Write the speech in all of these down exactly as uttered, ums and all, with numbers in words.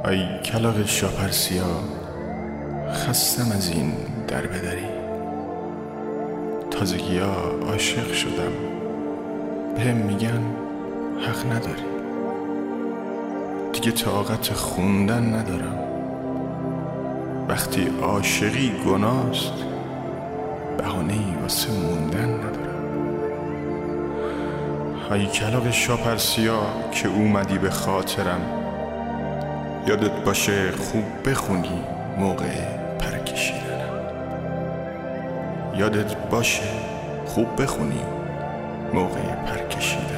ای کلاغ شاپرسیا، خستم از این در بدری. تازگیا عاشق شدم، بهم میگن حق نداری. دیگه طاقت خوندن ندارم، وقتی عاشقی گناست بهانه‌ای واسه موندن ندارم. ای کلاغ شاپرسیا که اومدی به خاطرم، یادت باشه خوب بخونی موقع پر کشیدنم. یادت باشه خوب بخونی موقع پر کشیدنم.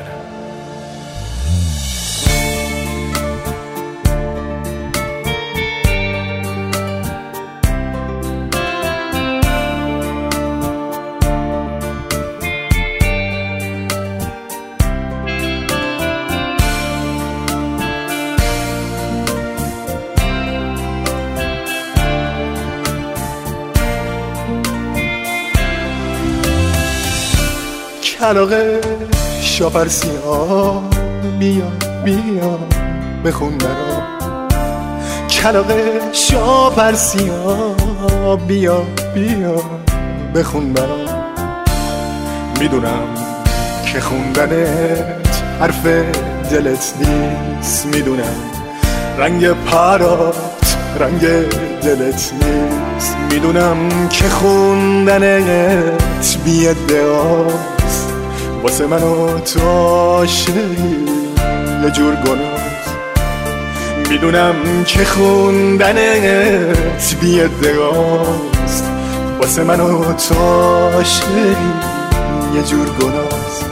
کلاغ شاپرسیا، بیا بیا بخون برام. کلاغ شاپرسیا، بیا بیا بخون برام. میدونم که خوندنت حرف دلت نیست، میدونم رنگ پرات رنگ دلت نیست، میدونم که خوندنت بی ادعاست، واسه من و تو عاشقی یه جور گناست. میدونم که خوندنت بی ادعاست، واسه من و تو عاشقی یه جور گناست.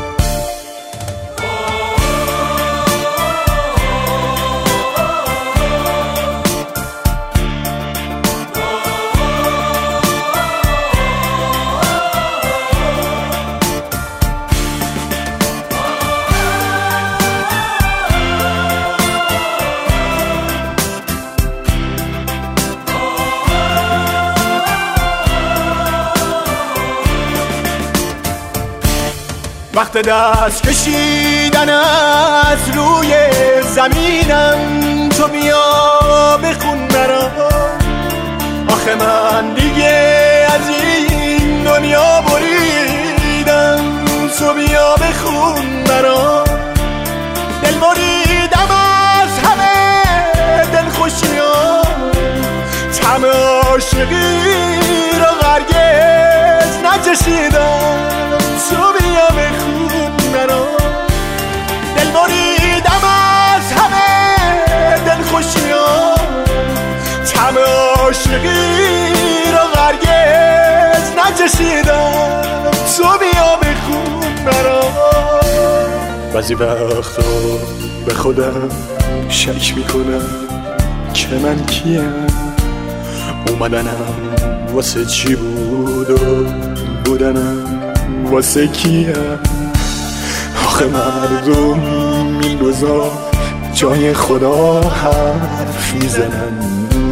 وقت دست کشیدن از روی زمینم، تو بیا بخون برام. آخه من دیگه از این دنیا بریدم، تو بیا بخون برام. دل بریدم از همه دلخوشیام، طعم عاشقی رو هرگز نچشیدم، تو بیا بخون برام. دل بریدم از همه دلخوشیام، طعم عاشقی رو هرگز نچشیدم، تو بیا بخون برام. بعضی وقتا به خودم شک میکنم که من کیم، اومدنم واسه چی بود و بودنم واسه کیم. آخه مردم این روزا جای خدا حرف میزنن،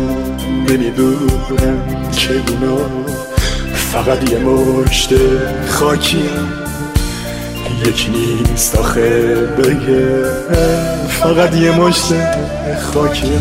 نمیدونم چگونه فقط یه مشت خاکیم. یکی نیست آخه بگه فقط یه مشت خاکیم.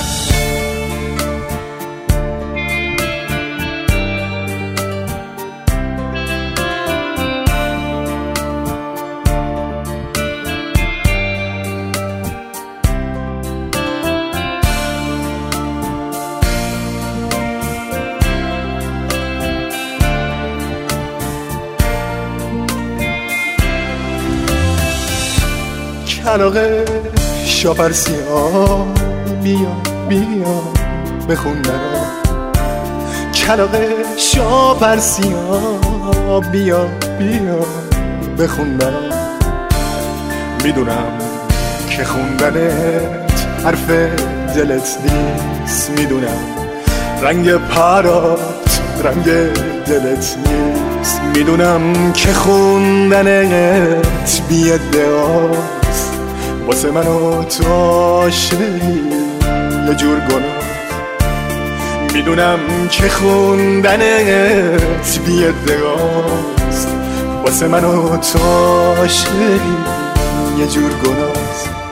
کلاغ شاپرسیا، بیا بیا بخون برام. کلاغ شاپرسیا، بیا بیا بخون برام. میدونم که خوندنت حرف دلت نیست، میدونم رنگ پرات رنگ دلت نیست، میدونم که خوندنت بی ادعاست، واسه من و تو عاشقی یه جور گناه. میدونم که خوندنت بی ادعاست، واسه من و تو عاشقی یه جور گناست.